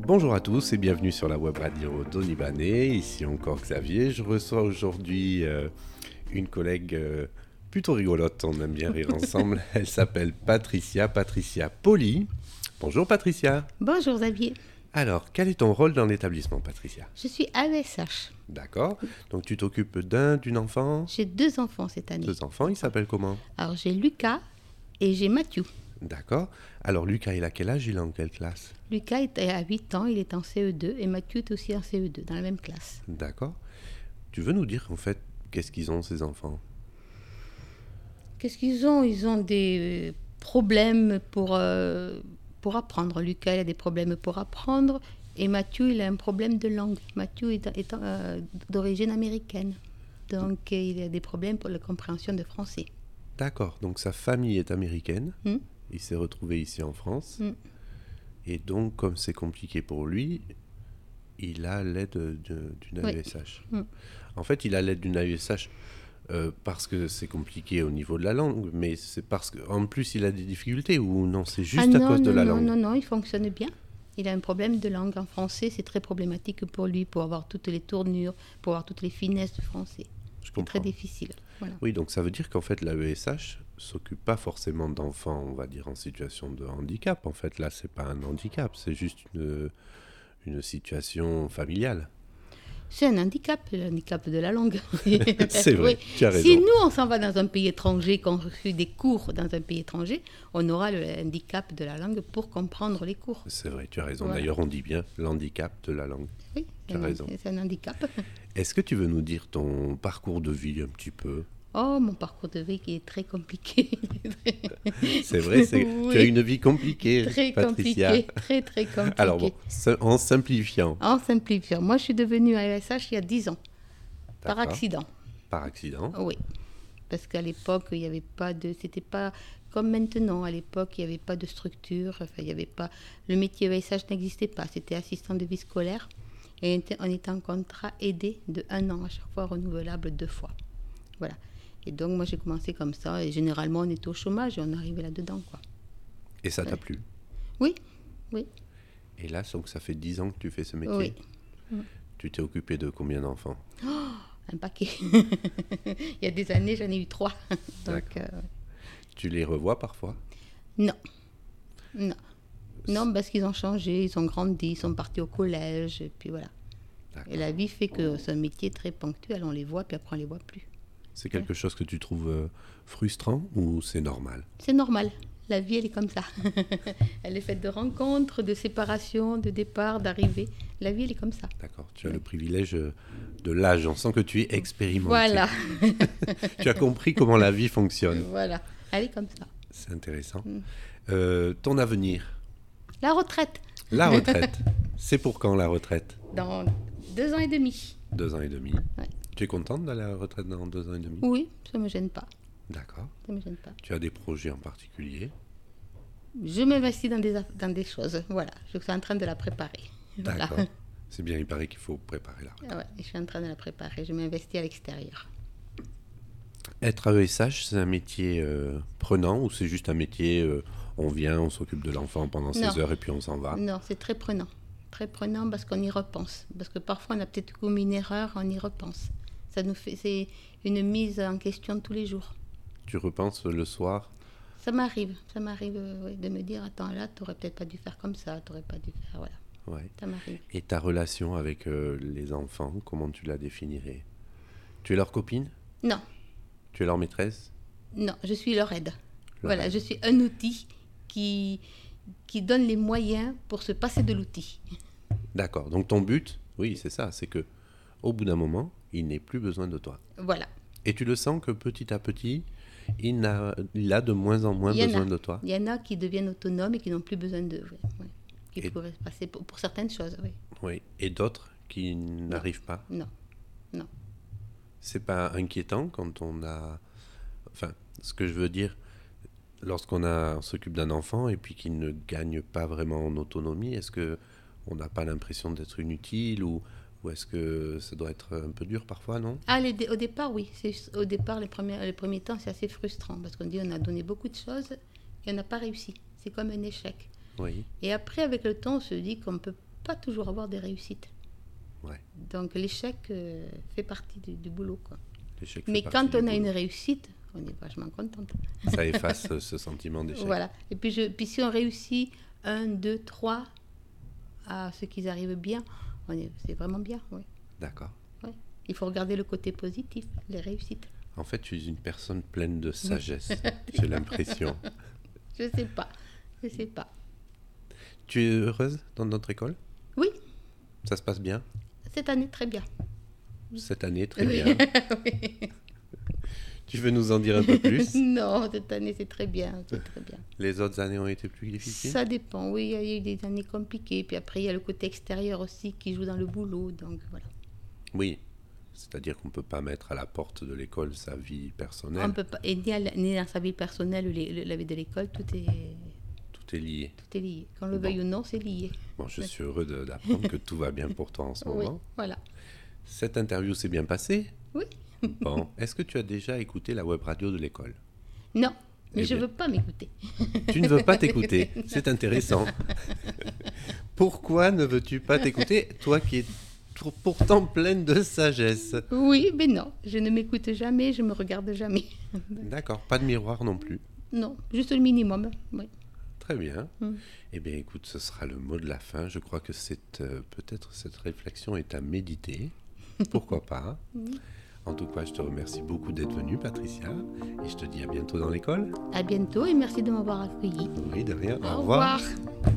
Bonjour à tous et bienvenue sur la web radio d'Onibané. Ici encore Xavier. Je reçois aujourd'hui une collègue plutôt rigolote. On aime bien rire ensemble. Elle s'appelle Patricia Poli. Bonjour Patricia. Bonjour Xavier. Alors, quel est ton rôle dans l'établissement, Patricia ? Je suis AESH. D'accord. Donc tu t'occupes d'une enfant ? J'ai 2 enfants cette année. 2 enfants, ils s'appellent comment ? Alors j'ai Lucas et j'ai Mathieu. D'accord. Alors Lucas, il a quel âge ? Il est en quelle classe ? Lucas est à 8 ans, il est en CE2 et Mathieu est aussi en CE2, dans la même classe. D'accord. Tu veux nous dire en fait qu'est-ce qu'ils ont ces enfants ? Qu'est-ce qu'ils ont ? Ils ont des problèmes pour apprendre. Lucas, il a des problèmes pour apprendre et Mathieu, il a un problème de langue. Mathieu est d'origine américaine, donc il a des problèmes pour la compréhension de français. D'accord, donc sa famille est américaine, il s'est retrouvé ici en France, et donc comme c'est compliqué pour lui, il a l'aide d'une AESH. En fait, il a l'aide d'une AESH parce que c'est compliqué au niveau de la langue, mais c'est parce qu'en plus il a des difficultés, ou non, c'est juste à cause de la langue ? Non, il fonctionne bien. Il a un problème de langue en français, c'est très problématique pour lui, pour avoir toutes les tournures, pour avoir toutes les finesses du français. C'est très difficile. Voilà. Oui, donc ça veut dire qu'en fait l'AESH s'occupe pas forcément d'enfants, on va dire, en situation de handicap. En fait, là, c'est pas un handicap, c'est juste une situation familiale. C'est un handicap, le handicap de la langue. C'est vrai, oui. Tu as raison. Si nous, on s'en va dans un pays étranger, qu'on suit des cours dans un pays étranger, on aura le handicap de la langue pour comprendre les cours. C'est vrai, tu as raison. Voilà. D'ailleurs, on dit bien l'handicap de la langue. Oui, tu as raison. C'est un handicap. Est-ce que tu veux nous dire ton parcours de vie un petit peu ? Oh, mon parcours de vie qui est très compliqué. C'est vrai, oui. Tu as une vie compliquée, très Patricia. Compliqué, très compliquée. Alors bon, en simplifiant. En simplifiant. Moi, je suis devenue AESH il y a 10 ans, par accident. Par accident ? Oui, parce qu'à l'époque, il n'y avait pas de... C'était pas comme maintenant. À l'époque, il n'y avait pas de structure. Enfin, il n'y avait pas... Le métier AESH n'existait pas. C'était assistant de vie scolaire. Et on était en contrat aidé de 1 an, à chaque fois renouvelable 2 fois. Voilà. Et donc, moi, j'ai commencé comme ça. Et généralement, on était au chômage et on arrivait là-dedans, quoi. Et ça t'a plu ? Oui. Et là, donc, ça fait 10 ans que tu fais ce métier ? Oui. Tu t'es occupé de combien d'enfants ? Un paquet. Il y a des années, j'en ai eu 3. Donc, Tu les revois parfois ? Non, parce qu'ils ont changé, ils ont grandi, ils sont partis au collège, et puis voilà. D'accord. Et la vie fait que c'est un métier très ponctuel, on les voit, puis après on les voit plus. C'est quelque chose que tu trouves frustrant ou c'est normal ? C'est normal. La vie, elle est comme ça. Elle est faite de rencontres, de séparations, de départs, d'arrivées. La vie, elle est comme ça. D'accord. Tu as le privilège de l'âge. On sent que tu es expérimenté. Voilà. Tu as compris comment la vie fonctionne. Voilà. Elle est comme ça. C'est intéressant. Ton avenir ? La retraite. La retraite. C'est pour quand la retraite ? Dans 2 ans et demi. 2 ans et demi. Ouais. Tu es contente d'aller à la retraite dans 2 ans et demi ? Oui, ça ne me gêne pas. D'accord. Ça ne me gêne pas. Tu as des projets en particulier ? Je m'investis dans des choses. Voilà, je suis en train de la préparer. D'accord. Voilà. C'est bien, il paraît qu'il faut préparer la retraite. Ouais, je suis en train de la préparer. Je m'investis à l'extérieur. Être AESH, c'est un métier prenant ou c'est juste un métier, on vient, on s'occupe de l'enfant pendant 16 heures et puis on s'en va ? Non, c'est très prenant. Très prenant parce qu'on y repense. Parce que parfois, on a peut-être commis une erreur, on y repense. C'est une mise en question tous les jours. Tu repenses le soir ? Ça m'arrive de me dire, attends, là, tu n'aurais peut-être pas dû faire comme ça, tu n'aurais pas dû faire, voilà. Ouais. Ça m'arrive. Et ta relation avec les enfants, comment tu la définirais ? Tu es leur copine ? Non. Tu es leur maîtresse ? Non, je suis leur aide. Voilà, je suis un outil qui donne les moyens pour se passer de l'outil. D'accord, donc ton but, oui, c'est ça, c'est que au bout d'un moment, il n'ait plus besoin de toi. Voilà. Et tu le sens que petit à petit, il a de moins en moins besoin de toi. Il y en a qui deviennent autonomes et qui n'ont plus besoin de... Oui. Qui pourraient se passer pour certaines choses, oui. Oui, et d'autres qui n'arrivent pas. Non. C'est pas inquiétant quand on a... Enfin, ce que je veux dire, on s'occupe d'un enfant et puis qu'il ne gagne pas vraiment en autonomie, est-ce qu'on n'a pas l'impression d'être inutile ou est-ce que ça doit être un peu dur parfois, non ? Au départ, oui. Au départ, les premiers temps, c'est assez frustrant parce qu'on dit on a donné beaucoup de choses et on n'a pas réussi. C'est comme un échec. Oui. Et après, avec le temps, on se dit qu'on peut pas toujours avoir des réussites. Ouais. Donc l'échec fait partie du boulot, quoi. L'échec Mais fait partie quand on du a une boulot. réussite, on est vachement contente. Ça efface ce sentiment d'échec. Voilà. Et puis si on réussit 1, 2, 3 à ce qu'ils arrivent bien, c'est vraiment bien. Oui. D'accord. Ouais. Il faut regarder le côté positif, les réussites. En fait, tu es une personne pleine de sagesse, j'ai l'impression. Je sais pas. Tu es heureuse dans notre école? Oui, Ça se passe bien? cette année, très bien. Cette année, très bien. Tu veux nous en dire un peu plus? Non, cette année, c'est très bien. Les autres années ont été plus difficiles? Ça dépend, oui, il y a eu des années compliquées. Puis après, il y a le côté extérieur aussi qui joue dans le boulot. Donc voilà. Oui, c'est-à-dire qu'on ne peut pas mettre à la porte de l'école sa vie personnelle. On peut pas, et ni dans sa vie personnelle ou la vie de l'école, tout est lié. Tout est lié. Qu'on le veuille ou non, c'est lié. Bon, je suis heureux d'apprendre que tout va bien pour toi en ce moment. Oui, voilà. Cette interview s'est bien passée? Oui. Bon, est-ce que tu as déjà écouté la web radio de l'école? Non, mais Eh je ne bien. veux pas m'écouter. Tu ne veux pas t'écouter? C'est intéressant. Pourquoi ne veux-tu pas t'écouter, toi qui es pourtant pleine de sagesse? Oui, mais non, je ne m'écoute jamais, je me regarde jamais. D'accord, pas de miroir non plus. Non, juste le minimum. Oui. Très bien. Mm. Eh bien, écoute, ce sera le mot de la fin. Je crois que peut-être cette réflexion est à méditer. Pourquoi pas? En tout cas, je te remercie beaucoup d'être venue, Patricia. Et je te dis à bientôt dans l'école. À bientôt et merci de m'avoir accueilli. Oui, de rien. Au revoir.